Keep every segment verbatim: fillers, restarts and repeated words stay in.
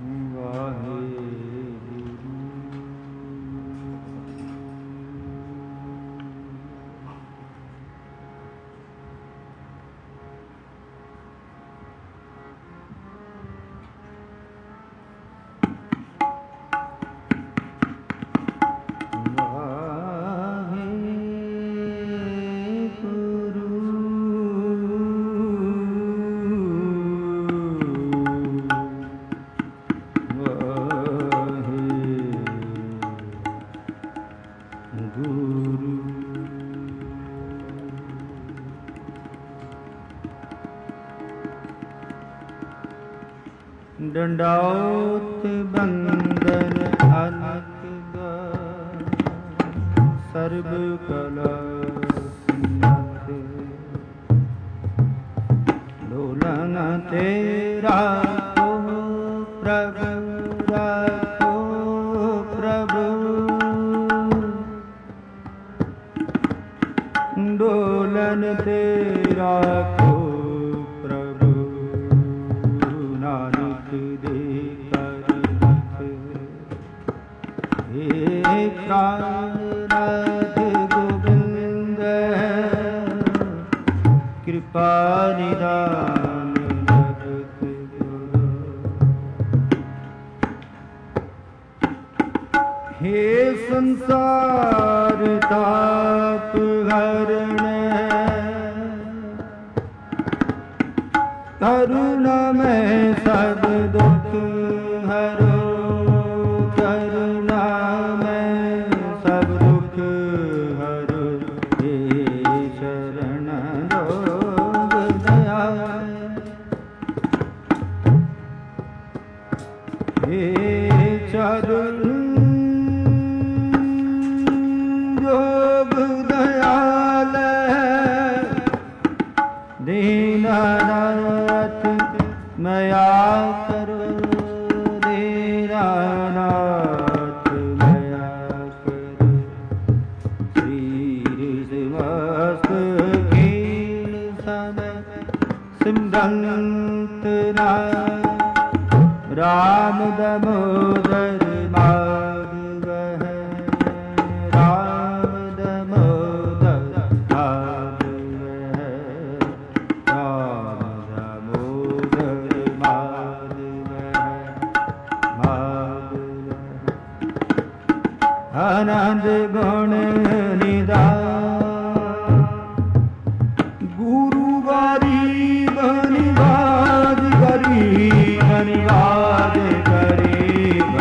दंडौत बंदन अनक सर्व कला डोलन तेरा को प्रभु राखो प्रभु डोलन तेरा को प्राणनाथ गोविंद कृपा निदान जगत गुरु। हे संसार ताप हरण करुणा में सब दुख हरो योग दयाल दीनानाथ मया करो दीनानाथ मया करो श्री समस्त कील समय सिमरंत राम दामोदर माधव है राम दामोदर माधव है राम दामोदर माधव है माधव आनंद गुण निधान गुरु गरीब निवाज गरीब निवाज गरीब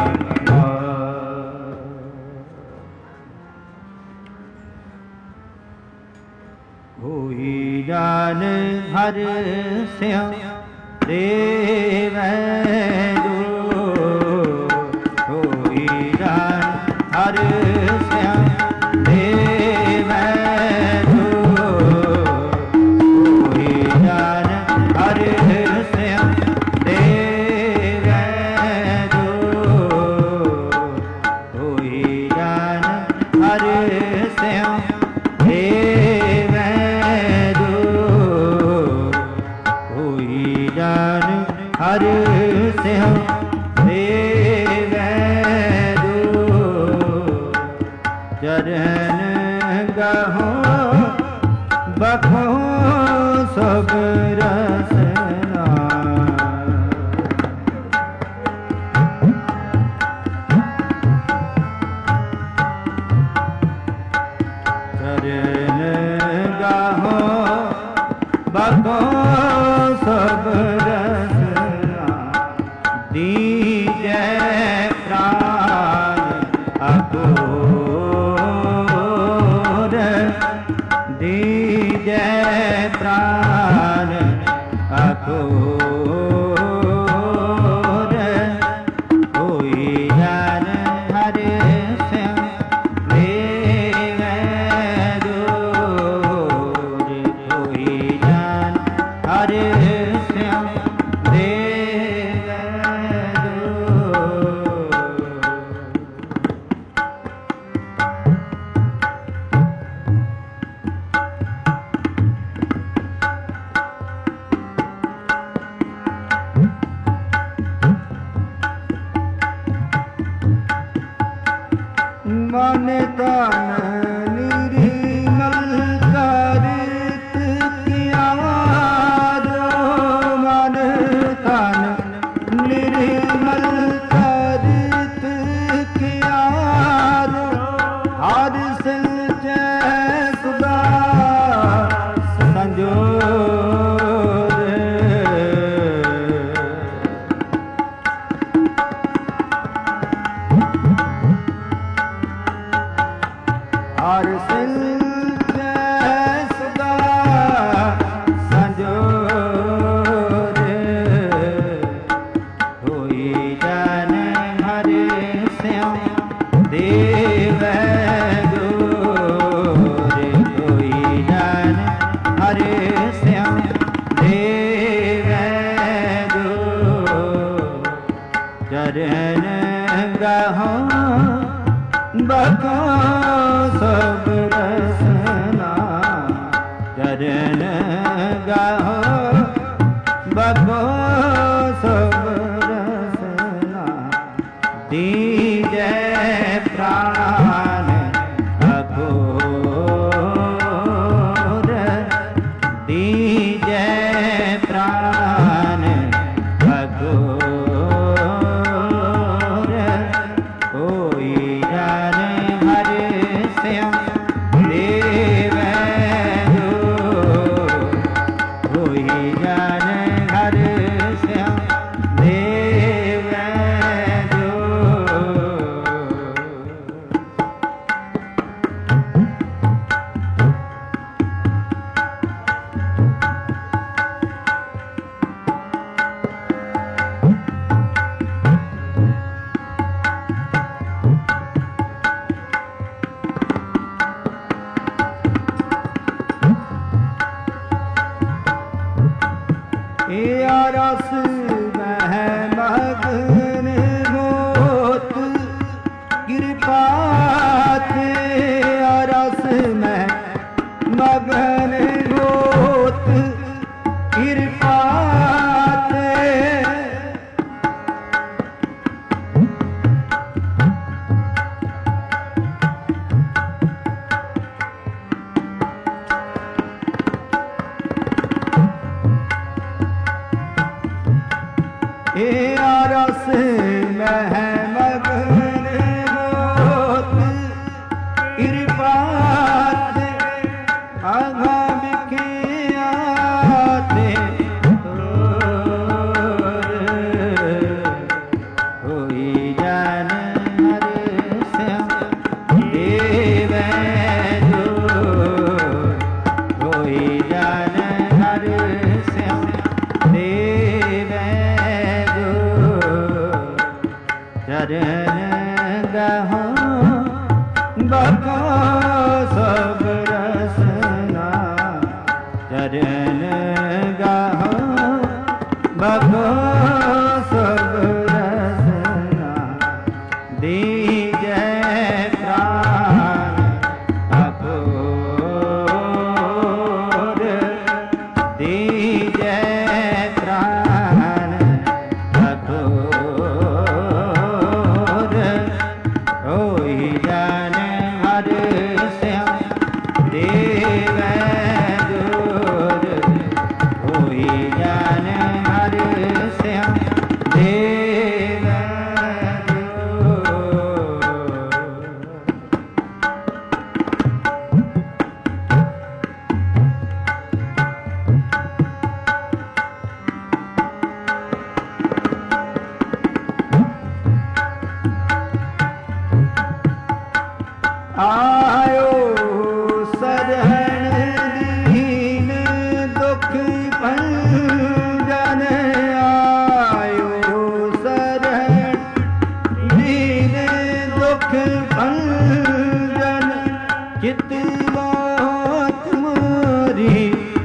होई जान हर स्याम देव जो होई जान हर स्याम देव जो होई जान हर स्याम देव जो होई जान हर स्याम देव जो होई जान हर स्याम देव जो चरण गहो बखो सब रसना चरण गहो बखो सब रसना दीजै प्राण अको चरण गहो बको सब रसना चरण गहो बको सब रसना दीजै प्राण अघोर दीजै प्राण अघोर कोई जाने हर श्याम देव जो कोई जाने हर श्याम देव जो रस मह मगन होत कृपा रस मह मगन होत कृपा रस मह मगन होत कृपा आघा बिखियाते होई जान हर श्याम देव जो होई जान हर श्याम देव चरण गहो बको सब रसना चरण गहो बको सब रसना दीजै प्राण अघोर दीजै प्राण अघोर होई जान हर श्याम देव जोर होई जान हर श्याम देव आयो सरहण दीन दुख भंजन आयो सरहण दीन दुख भंजन चित मोत मोरी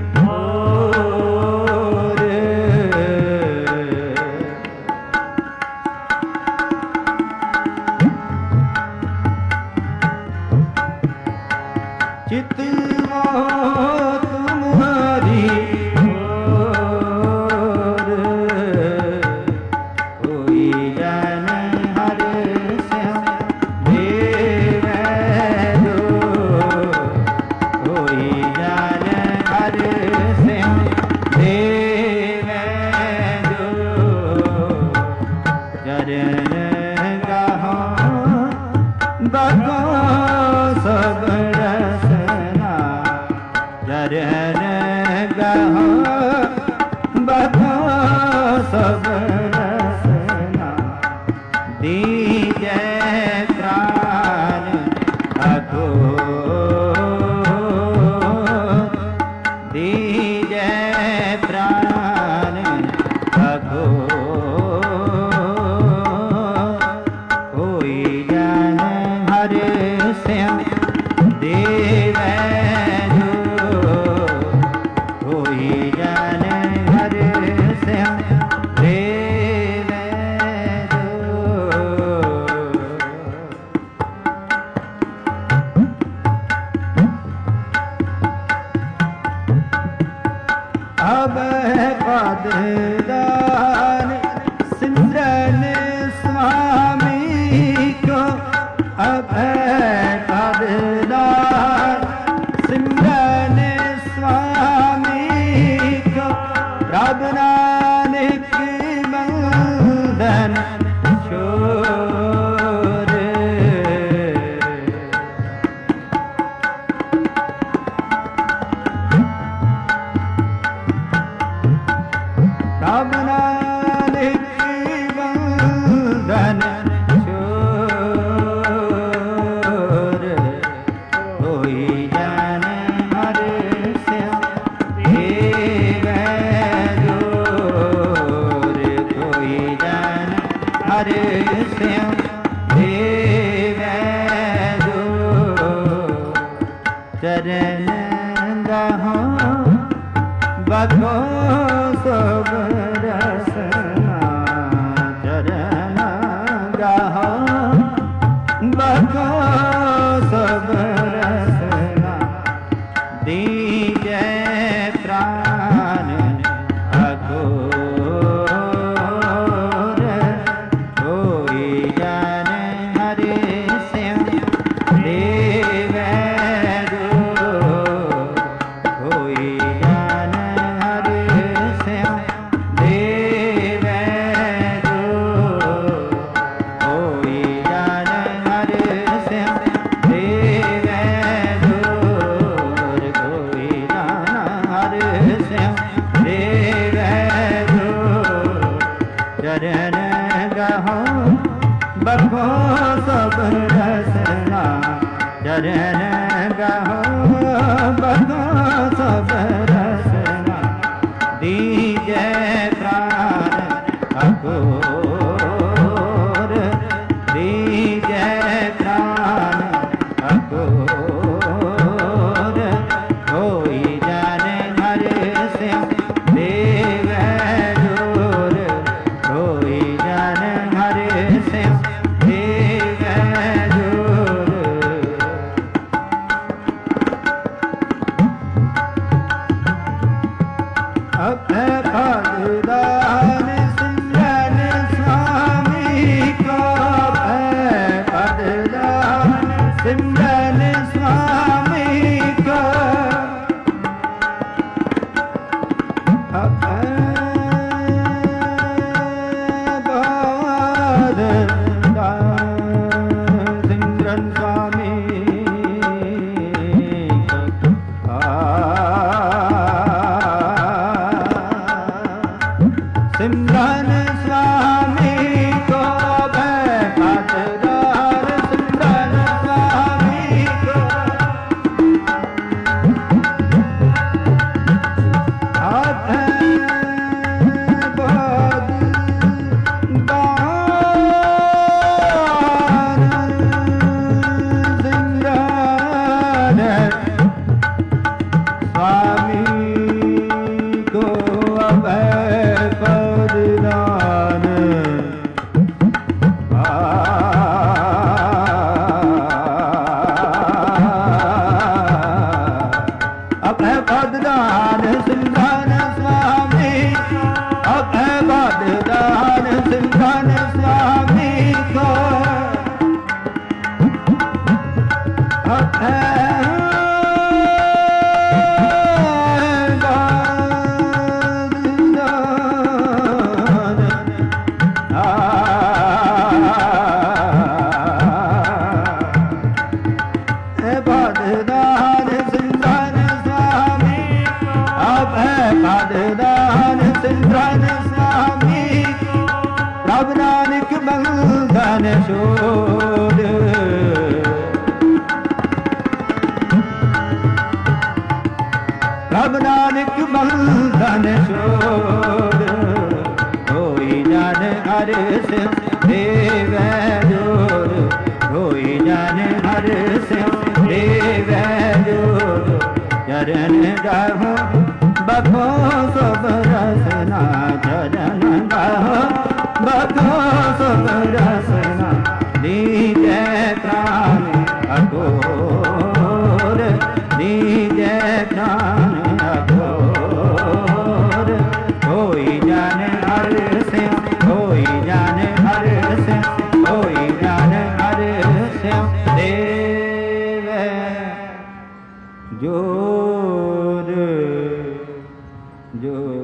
चित मोह तुम्हारी ओर कोई जान हर श्याम देव जो कोई जान हर श्याम देव जो चरण गहो बको सब चरण गहो बको सब रसना दीजै प्राण अघोर दीजै प्राण अघोर कोई जान हर श्याम देव कोई जान हर श्याम देव दान सिमरन स्वामी को अभय पद दान सिमरन स्वामी को प्रभु नानक बंधन छोड़ प्रभु नानक बंधन छोड़ कोई जन हर श्याम देव जोर कोई जन हर श्याम देव जोर चरण गहो बखो सब रसना चरण गहो बखो सब रसना दीजै प्राण अघोर कोई जन हर श्याम देव जोर कोई जन हर श्याम देव जोर कोई जन हर श्याम देव जोर कोई जन हर श्याम देव जोर चरण गहो बखो सब रसना चरण गहो बखो सब रसना दीजै प्राण अघोर दीजै प्राण अघोर कोई जन हर श्याम देव जोर कोई जन हर श्याम देव जोर अभय पद दान सिमरन स्वामी को अभय पद दान सिमरन स्वामी को अभय पद दान सिमरन स्वामी को सिमरन स्वामी को अभय पद दान सिमरन स्वामी को अभय पद दान सिमरन स्वामी को अभय पद दान अभय पद दान सिमरन स्वामी अभय पद दान सिमरन स्वामी को अभय पद दान सिमरन स्वामी अभय पद दान सिमरन स्वामी प्रभु नानक बंधन छोड़ प्रभु नानक बंधन छोड़ कोई जन हर श्याम देव जोर कोई जन हर श्याम देव जोर चरण गहो बखो सब रसना चरण गहो बखो सब रसना दीजै प्राण अघोर दीजै प्राण अघोर कोई जान हर श्याम होई जान हर श्याम होई जान हर श्याम देव जोर जोर।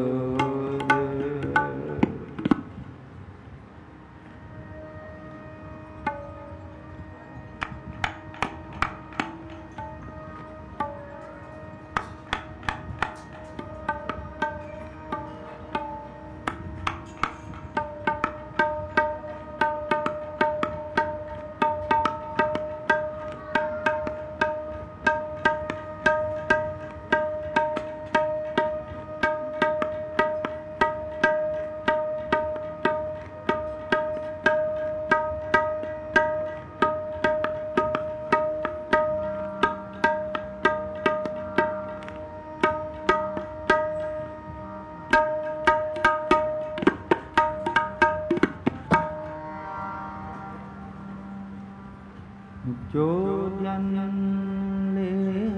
जो जन ले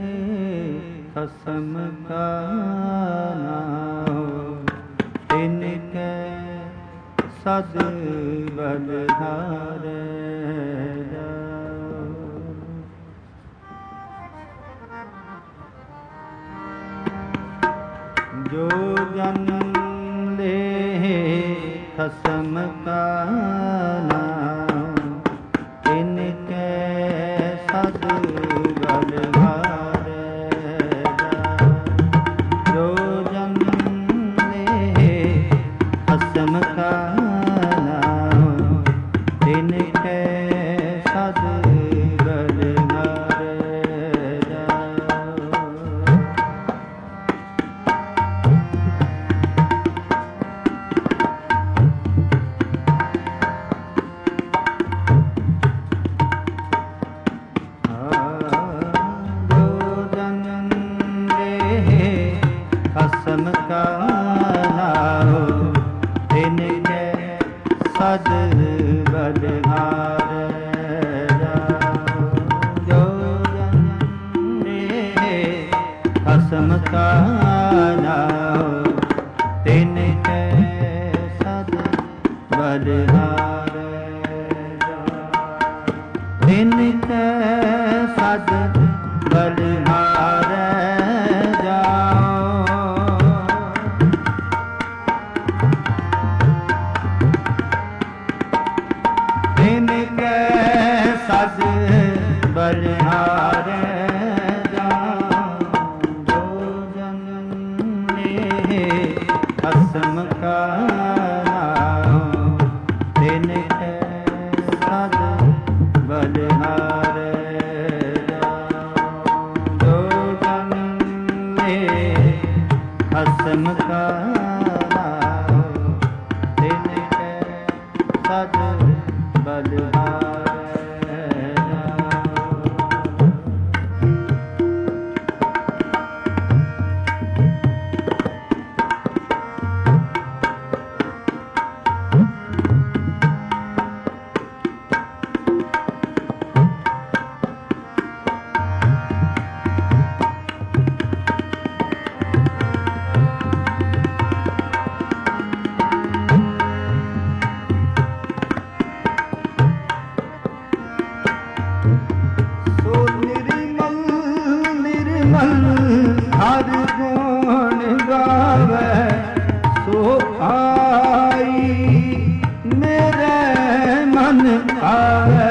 खसम का नाम तिनके सद बलधारे जो जन ले खसम का नाम तिनके सद बलधारे जो जन ले खसम का नाम तिनके सद बलधारे खसम का नाम तिनके सद बलधारे जो जन ले खसम का नाम तिनके सद बलधारे तिनके सद बलधारे तिनके सद बलधारे जो जन ले खसम का नाम तिनके सद बलधारे जो जन ले खसम का नाम तिनके सद बलधारे हर गुण गावे सो आई मेरे मन आवे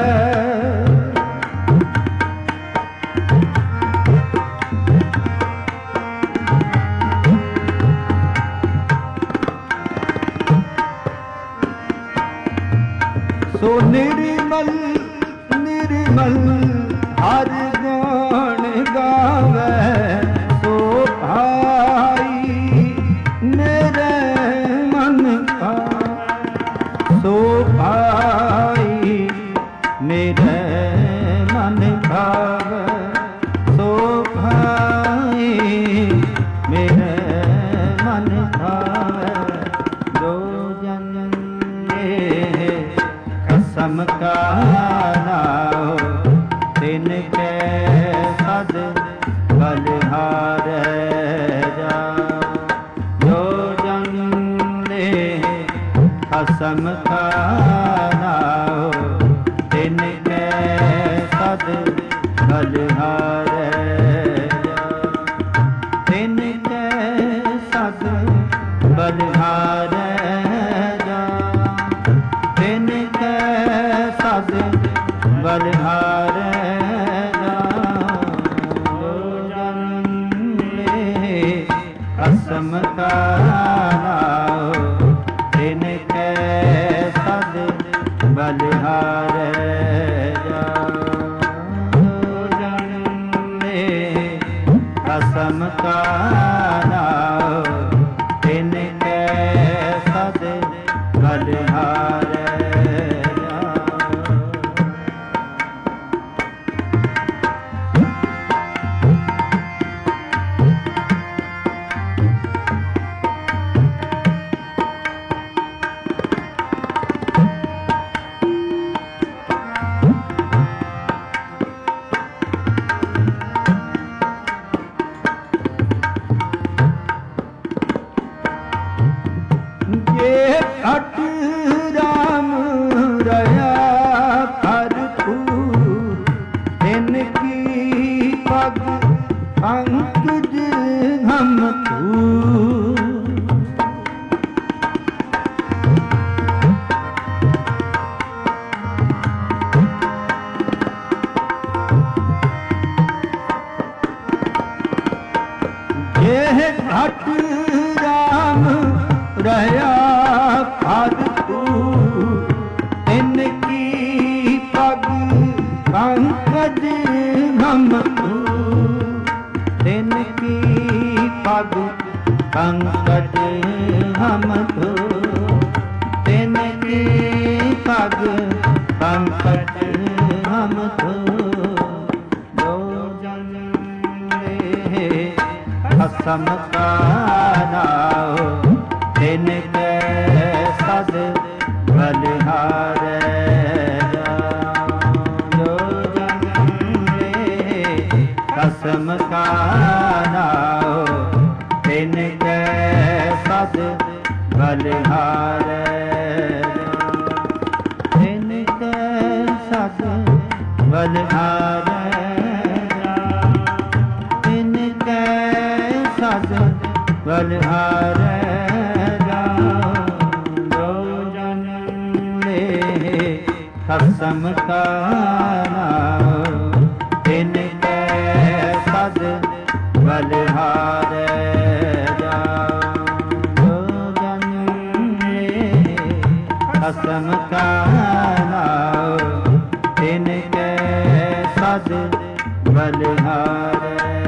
सो निर्मल निर्मल हर गुण गावे सो भाई मेरे मन का सो भाई मेरे मन भावे सो भाई मेरे मन भावे जो जन ले खसम का नाम तिनके सद बलधारे जो जन ले खसम का नाओ तिनके सद बलिहारे तिनके सद बलिहारे तिनके सद बलिहारे खसम का नाओ तिनके सद बलिहारे खसम का नाओ तिनके सद बलिहारे अट राम रया भरपूर इनकी पग पंकज हम ये अट राम रया इनकी पग पंकज हम इनकी पग पंकज हम इनकी पग पंकज हम दो जन खसम का नाओ तिनके सद बलिहारे जो जन खसम का नाओ तिनके सद बलिहारे तिनके सद बलिहारे तिनके सद बलिहारे खसम का नाओ तिनके सद बलिहारे जो जन खसम का नाओ तिनके सद बलिहारे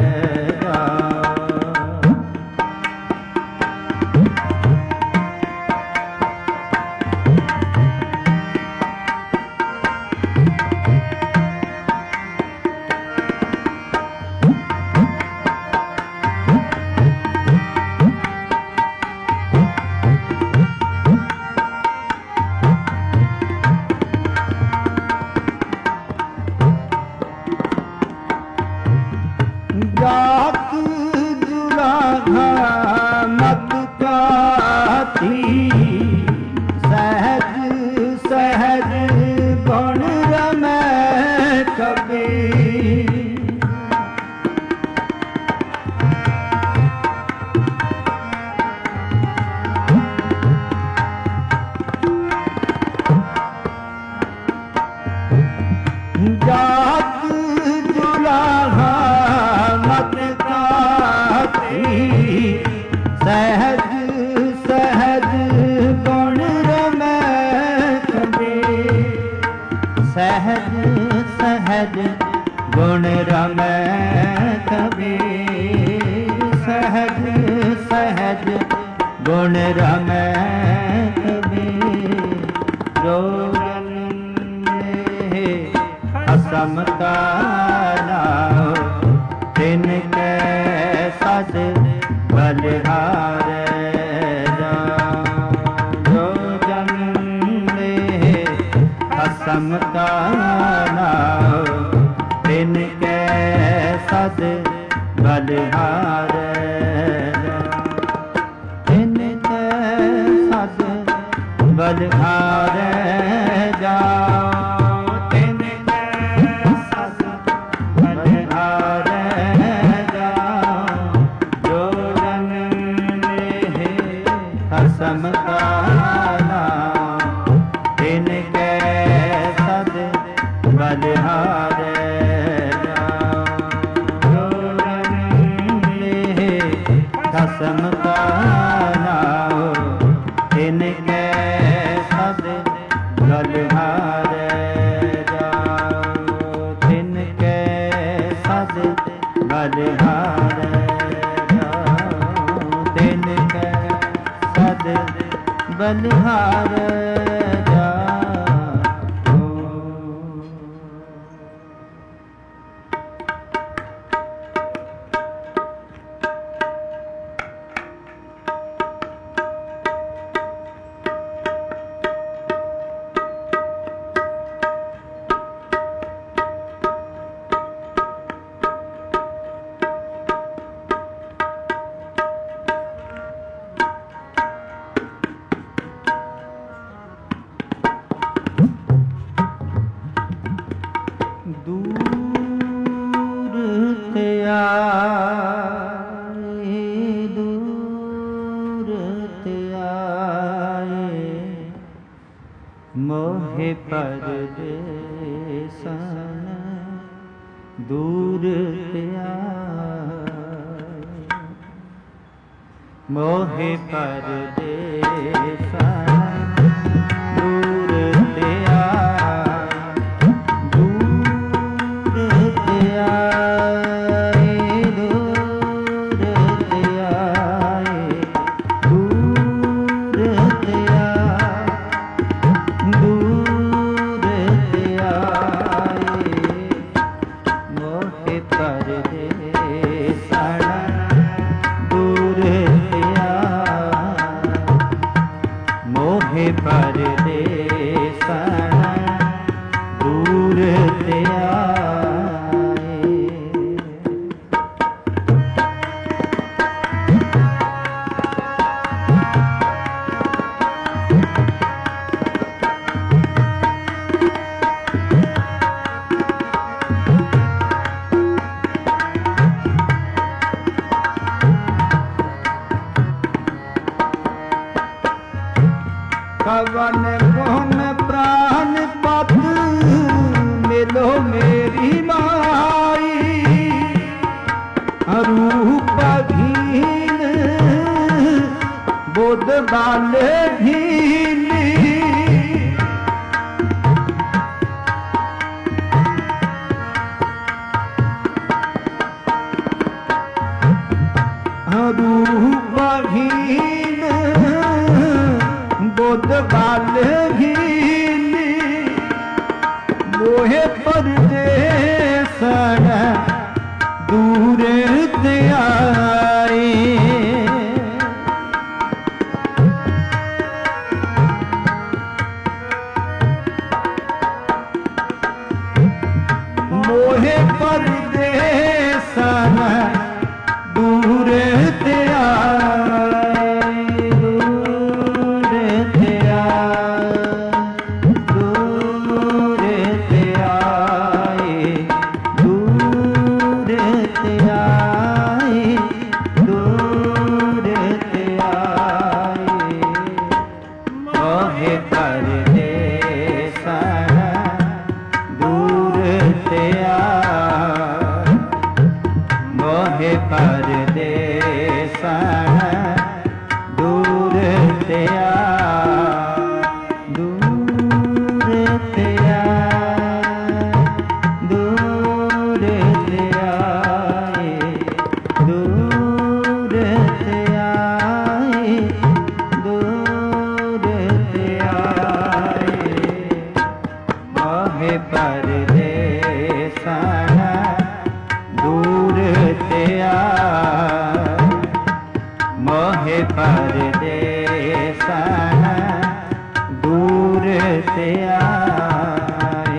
जात जुलाहा मत काती सहज सहज गुण रमै कबीर जात जुलाहा सहज सहज गुण रमै कबीर सहज सहज गुण रमै कबीर सहज सहज गुण रमै कबीर जो खसम का नाओ तिनके सद बलिहारे जो जन खसम का नाओ तिनके सद बलिहारे तिनके सद बलिहारे जाओ तिनके सद बलिहारे जाओ जो रंग ले खसम का नाम तिनके सद बलिहारे खसम का नाम तिनके सद बलिहारे जाओ तिनके सद बलिहारे जाओ तिनके सद बलिहारे मोहे परदेसन दूर आए मोहे परदेसन दूर आए दूर आए दूर आए दूर दूर आए मोहे परदेसन दूर आए मोहे परदेसन दूर आए कवन गुण प्राण पत मिलो मेरी माई रूप भीन बुध बाले भीनी रूप भीन बुध बाले भीनी मोहे परदेसन दूर आए मोहे परदेसन दूर आए परदेसन दूर दूर दूर आए दूर आए दूर आए मोहे परदेसन दूर आए मोहे परदेसन दूर आए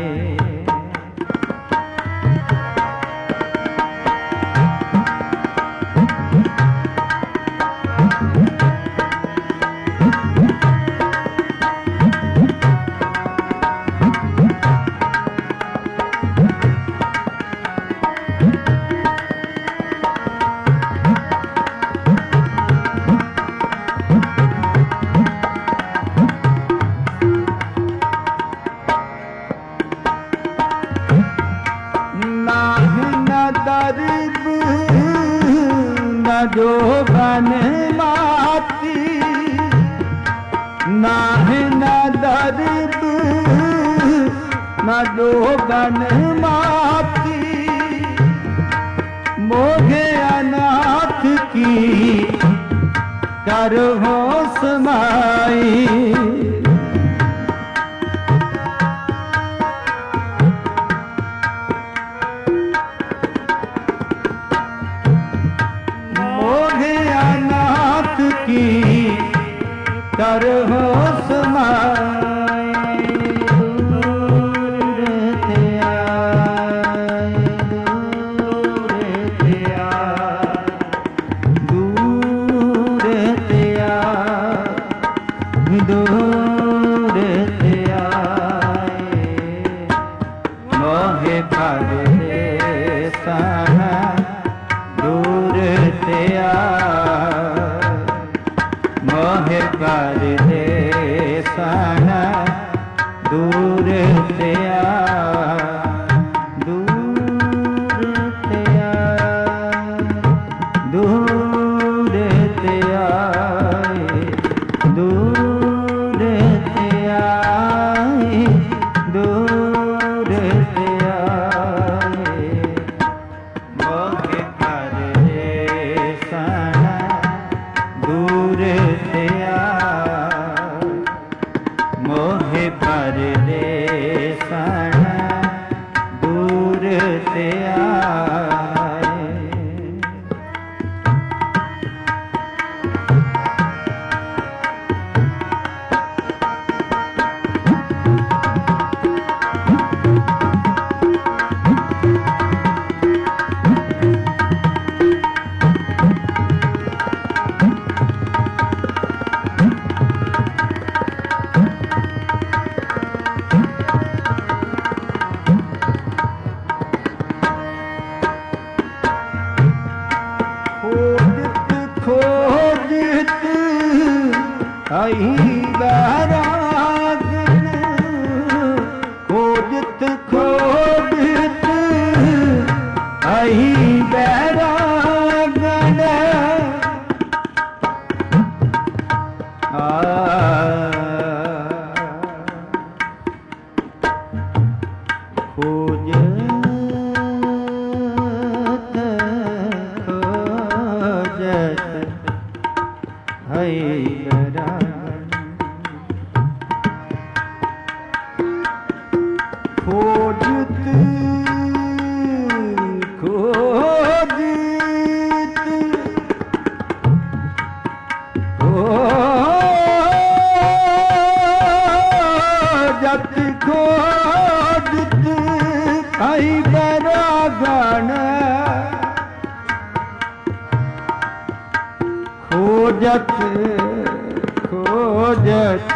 जोगन माती नाहि न दर्द न जोगन माती मोहे अनाथ की करहो समाई करहो समाई दूर ते आए दूर ते आए दूर ते आए दूर ते आए मोहे भर दे सना दूर ते आए मोहे कर दे सना दूर ते आ दूर ते आ दूर ते आए दूर ते आए दूर ते आए मोहे कर दे सना दूर ते आए मोहे पर दे सना दूर ते आए आई बैरागन खोजत खोजत आई बैरागन खोजत खोजत आई खोजत खोजत खोजत खोजत आई बैरागन खोजत खोजत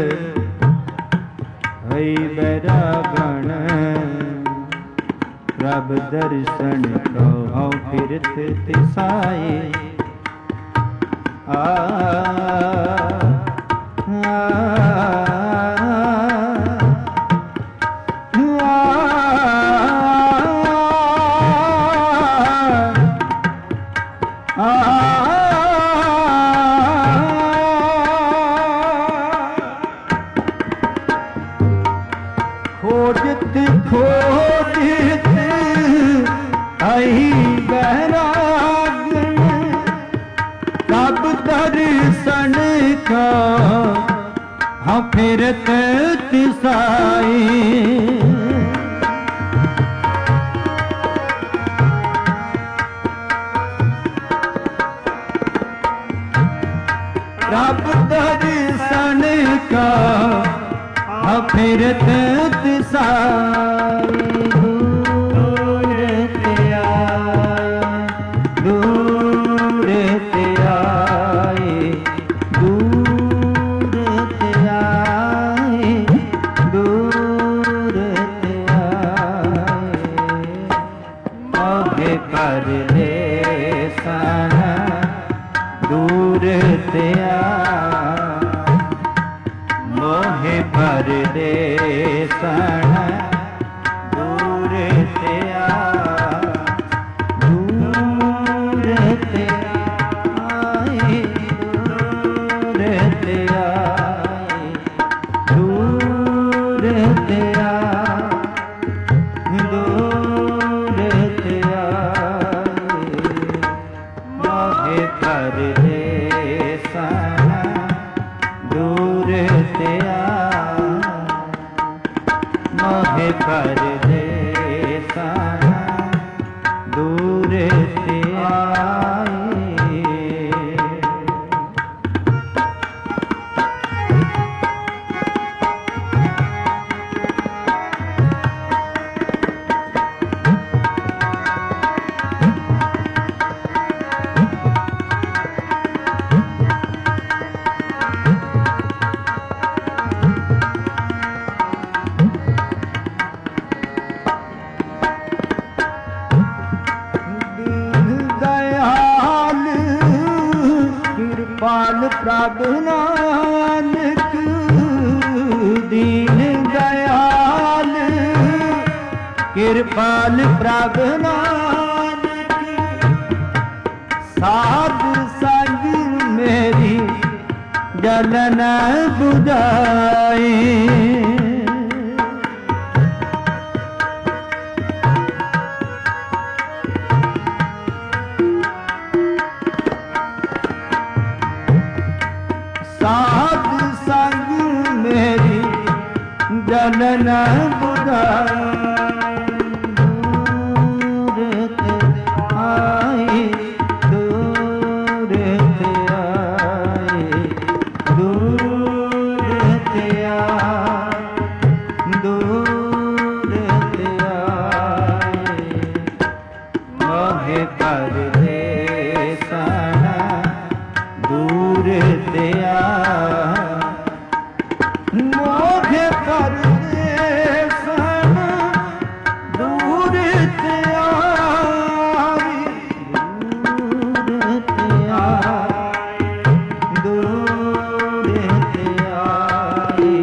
हई बैरागन प्रभ दर्शन कहो फिरत तिसाए आ खोजत खोजत आई बैरागन कब दर्शन का हाँ फिरत तिसाई कब दर्शन का फिरत तिसाई दूर ते आए दूर ते आए दूर ते आए दूर ते आए मोहे पर दे सना दूर ते आए मोहे पर दे सना दूर ते आ दूर ते आ परदेसन दूर ते आए। कृपाल प्रभु नानक दीन दयाल, कृपाल प्रभु नानक साध संग मेरी जलन बुझाए। साध संग मेरी जलन बुझाए। दूर ते आए, दूर ते आए, दूर ते आए, दूर ते आए। मोहे परदेसन दूर ते आए। मोहे परदेसन दूर ते आए। दूर ते आए, दूर ते आए,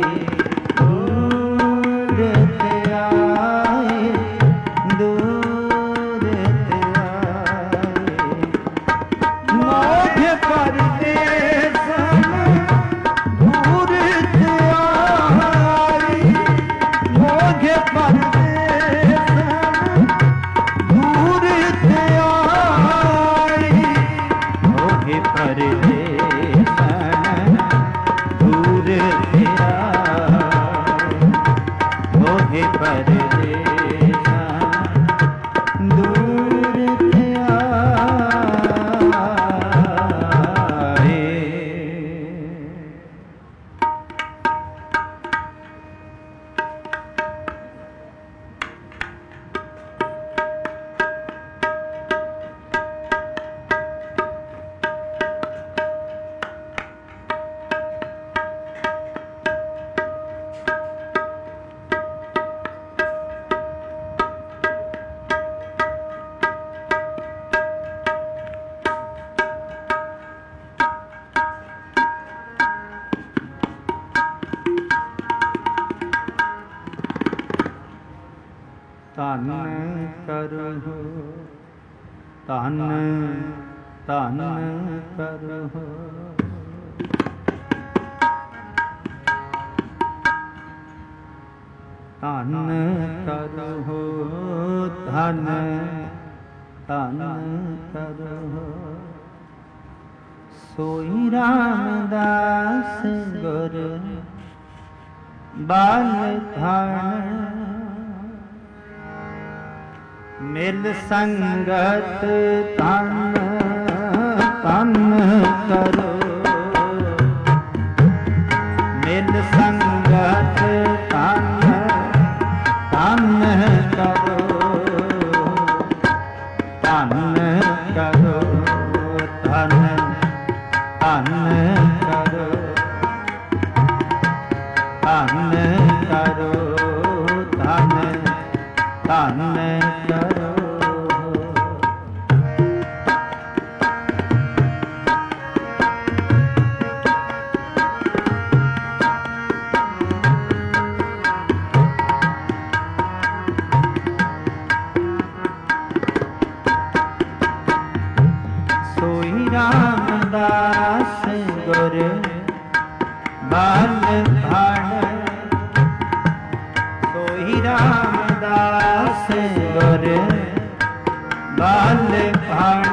दूर ते आए, दूर ते आए। मोहे परदेसन दूर ते आए। मोहे परदेसन दूर ते आए। मोहे परदेसन दूर ते आए। मोहे परदेसन दूर ते आए। धन करहु धन धन करहु। धन करहु धन धन करहु। सोई रामदास गुर बाल धन। मिल संगत तन तन करो। मिल संगत तन तन करो। तन करो तन तन करो। तन करो तन तन करो। सोई रामदास गुर बाल भाण। सोई रामदास गुर बाल भाण।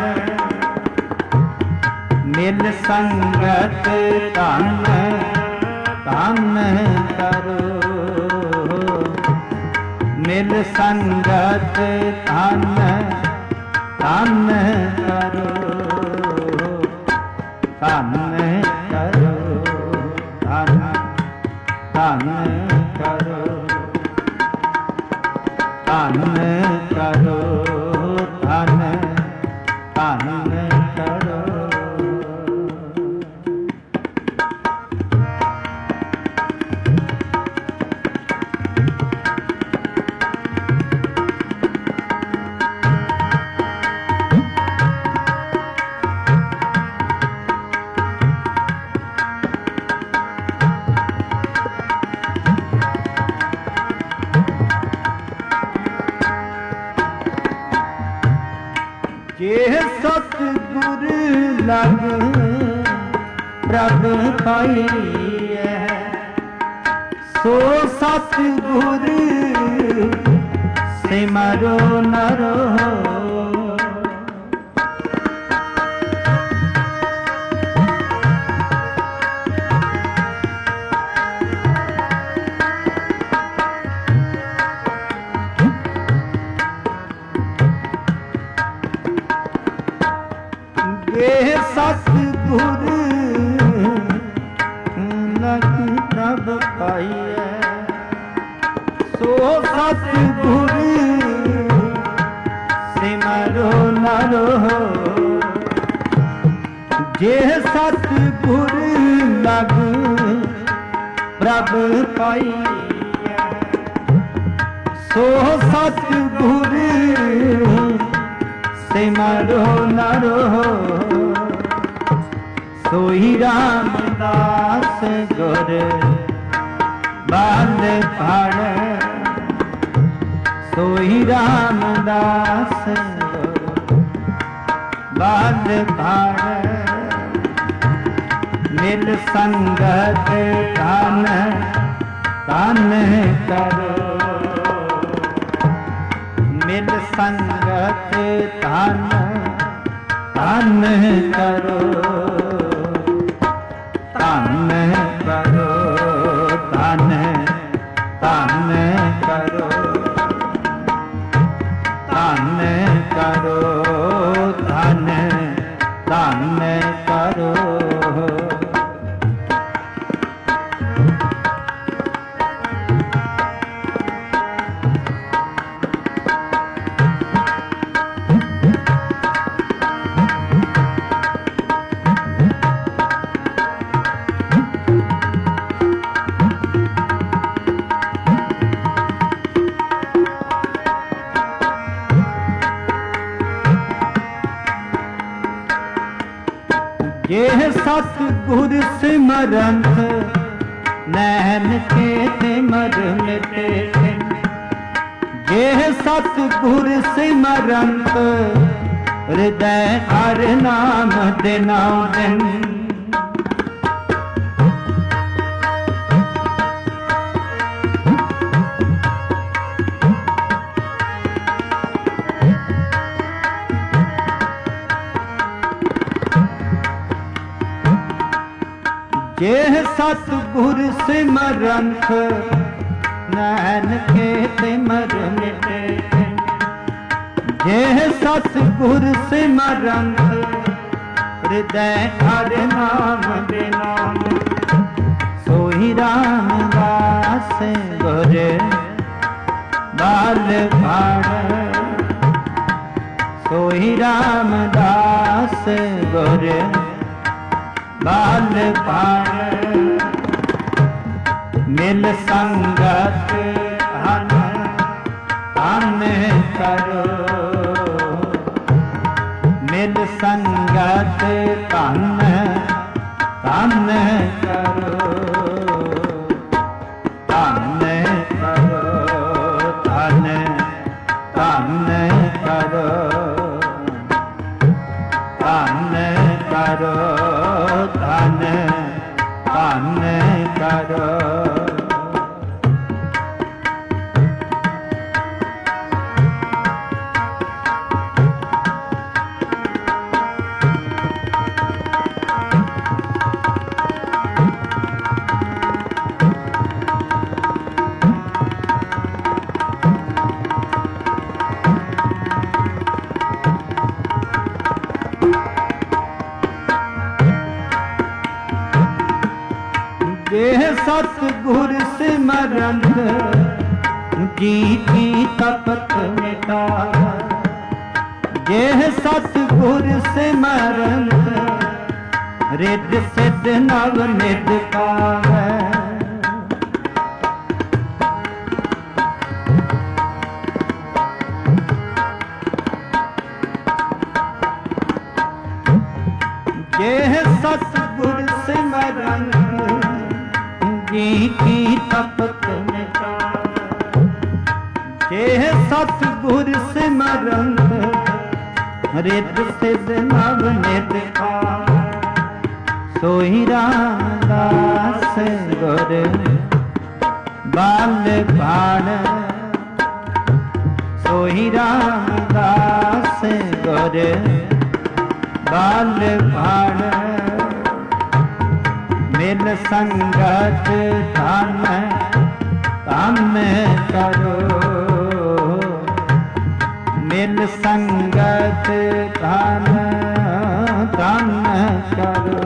मिल संगत तन तन करो। मिल संगत धन धन करो धन करो धन धन करो धन करो धन धन करो। जे सतगुर लग प्रभ पाइए सो सतगुर सिमरो नरो। ये सतगुर लग प्रभ पाइए सो सतगुर सिमरो नरो। जे सतगुर लग प्रभ पाइए सो सतगुर सिमरो नरो। सोई रामदास गुर बाल भाड़ सोई रामदास गुर बाल भाड़। मिल संगत धन धन करो मिल संगत धन धन करो धन करो धन धन करो धन करो धन धन करो। ये सतगुर सिमरंत नैन के सिमर मिटे। ये सतगुर सिमरंत हृदय हर नाम दिना दिन। जे सतगुर सिमरंत नैन के सिमर मिटे। जे सतगुर सिमरंत हृदय हर नाम बिना। सोई रामदास गुर बाल भाड़ सोई रामदास गुर बाल भाड़। मिल संगत धन धन करो मिल संगत धन धन करो धन करो धन धन करो धन करो धन धन करो। गुर सिमरंत जी की तपत मिटावै। जेह सतगुर सिमरंत रिद्ध सिद्ध नव निध पावै। जेह सतगुर सिमरंत जी की तपत मिटावै। जेह सतगुर सिमरंत रिद्ध सिद्ध नव निध पावै। सोई रामदास गुर बाल भाण। सोई रामदास गुर बाल भाण। मिल संगत धन धन करो। मिल संगत धन धन करो।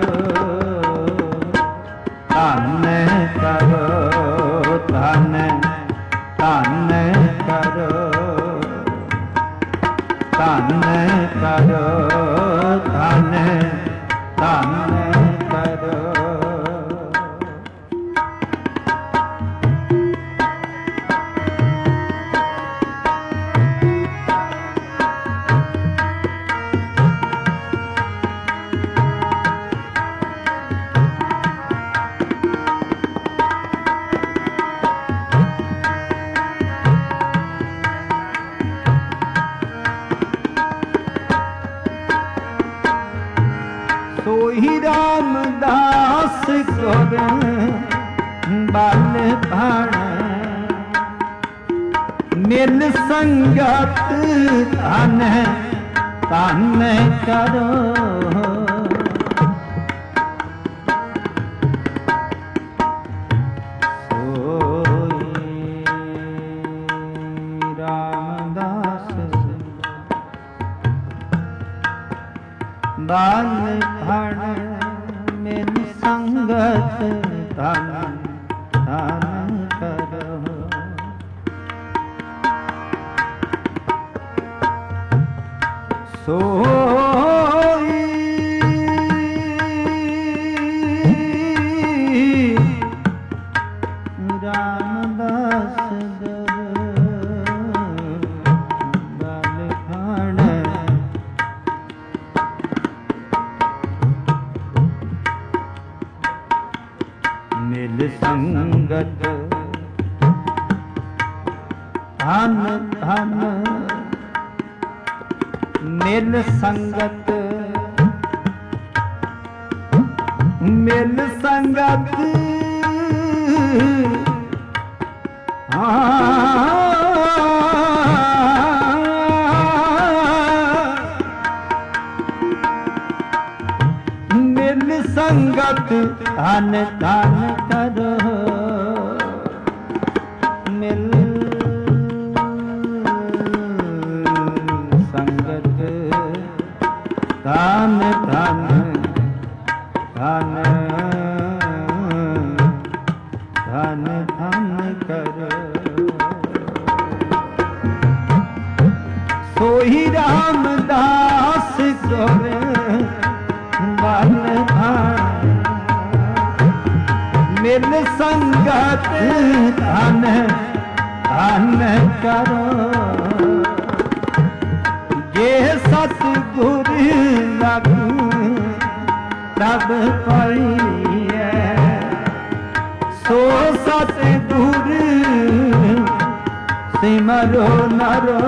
धन करो धन धन करो। धन करो धन धन करो। सोई रामदास गुर बाल भाण। मिल संगत धन धन करो। सोई रामदास बाल भाण। मिल संगत धन धन करो। सोई रामदास गुर बाल भाण। मिल संगत धन धन। मिल संगत मिल संगत मिल संगत धन धन करो। मिल संगत धन धन धन धन धन करो। सोई रामदास गुर बाल भाण। मिल संगत धन धन करो। जे सतगुर लगू तब पाइए। सो सतगुर सिमरो नरो।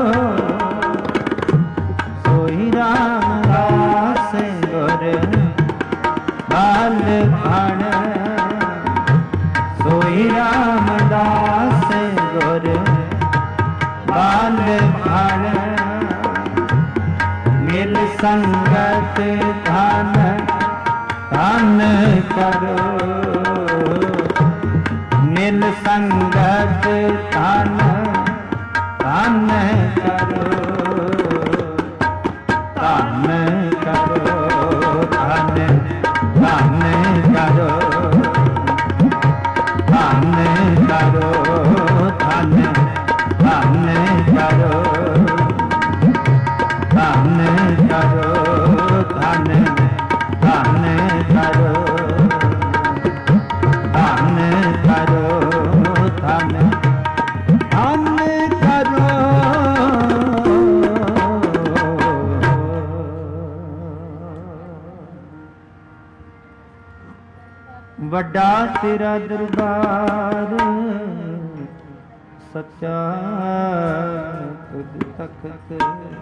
सोई रामदास गुर बाल भाण। सोई रामदास गुर बाल भाण। मिल संगत धन धन करो। मिल संगत धन धन करो। धन करो धन धन करो। धन ਤੇਰਾ ਦਰਬਾਰ, ਸੱਚਾ ਤੁਧ ਤਖਤ।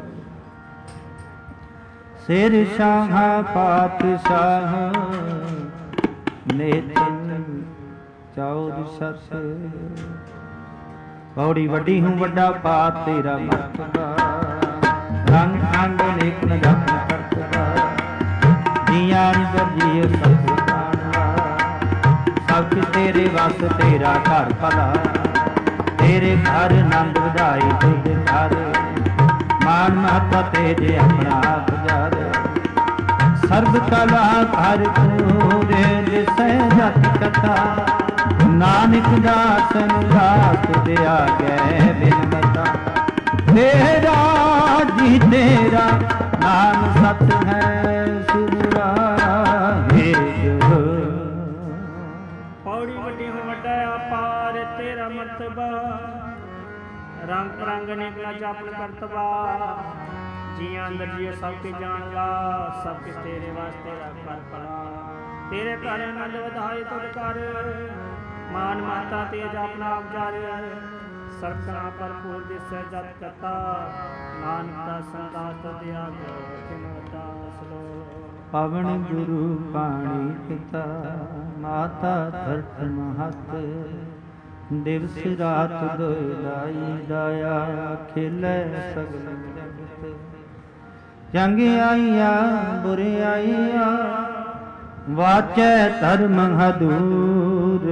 ਸਿਰ ਸ਼ਾਹਾਂ ਪਾਤਸ਼ਾਹ, ਨੇਤਨ ਚੌਰ ਸਤ। ਪੌੜੀ ਵੱਡੀ ਹੂੰ ਵੱਡਾ ਪਾਤ ਤੇਰਾ ਮਰਤਬਾ, ਰੰਗ ਅੰਗ ਨੇਕ ਨ ਜਪ ਕਰਤਬਾ। ਜੀਆਂ ਅੰਦਰ ਜੀਉ ਸਭ ਪ੍ਰਾਣਾ, ਸਭ ਕੁਛ ਤੇਰੇ ਵਸ ਤੇਰਾ ਘਰ ਭਲਾ। ਤੇਰੇ ਘਰ ਆਨੰਦ ਵਧਾਈ ਤੁਧ ਘਰ, ਮਾਨ ਮਹੱਤਾ ਤੇਰੇ ਆਪਣਾ ਆਪ ਜਰ। ਸਰਬ ਕਲਾ ਹਰ ਤੂਰੇ ਦਿਸੈ ਜਤ ਕਥਾ, ਨਾਨਕ ਦਾਸਨ ਦਾਸ ਦਿਆ ਗੈ ਬਿਨਮਤਾ। ਤੇਰਾ ਜੀ ਤੇਰਾ ਨਾਮ ਸਤ ਹੈ ਸੁਰਾ ਹੈ ਜੋ। ਪੌੜੀ ਵੱਡੀ ਹੋ ਵੱਡਾ ਅਪਾਰ ਤੇਰਾ ਮਰਤਬਾ, ਰੰਗ ਰੰਗ ਨਿਕਲਾ ਜਪ ਕਰਤਬਾ। ਜੀਆਂ ਅੰਦਰ ਜੀਉ ਸਭ ਕੇ ਜਾਣਦਾ, ਸਭ ਕਿਸ ਤੇਰੇ ਵਾਸਤੇ ਕਰ ਭਲਾ। ਤੇਰੇ ਘਰ ਆਨੰਦ ਵਧਾਏ ਤੁਧ ਕਰ, ਮਾਨ ਮਾਤਾ ਤੇਜ ਆਪਣਾ ਉਪਜਾਰ। ਸਰਕਣਾ ਭਰਪੂਰ ਦਿਸੈ ਜਤ ਕਥਾ, ਨਾਨਕ ਦਾ ਸੰਦਾਸ ਤੁਧ ਆਗੈ ਬਿਨਵਤਾ ਸਲੋ। ਪਵਨ ਗੁਰੂ ਪਾਣੀ ਪਿਤਾ, ਮਾਤਾ ਧਰਤ ਮਹਤ। ਦਿਵਸ ਰਾਤ ਦੋਇ ਲਾਈ, ਦਾਇਆ ਖੇਲੇ ਸਗਲ ਜਗਤ। ਚੰਗ ਆਈਆ ਬੁਰੇ ਆਈਆ, ਵਾਚੈ ਧਰਮ ਹਦੂਰ।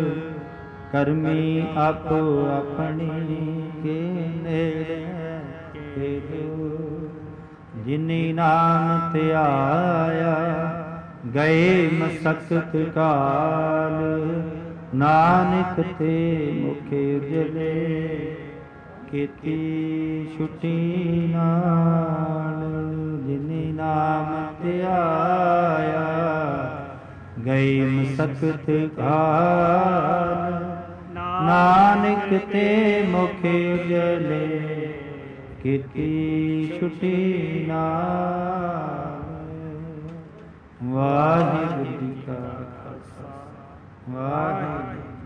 ਕਰਮੀ ਆਪੋ ਆਪਣੀ, ਕੇ ਨੇੜੇ ਕੇ ਦੂਰ। ਜਿਨੀ ਨਾਮ ਧਿਆਇਆ, ਗਏ ਮਸਕਤ ਕਾਲ। ਨਾਨਕ ਤੇ ਮੁਖ ਉਜਲੇ, ਕੀਤੀ ਛੁਟੀ ਨਾਲ। ਜਿਨੀ ਨਾਮ ਧਿਆਇਆ, ਗਈ ਮਸਕਤ ਕਾਲ। ਨਾਨਕ ਤੇ ਮੁਖ ਉਜਲੇ, ਕੀਤੀ ਛੁਟੀ ਨਾਲ। ਵਾਹਿਗੁਰੂ ਜੀ ਕਾ ਖਾਲਸਾ, ਵਾਹਿਗੁਰੂ।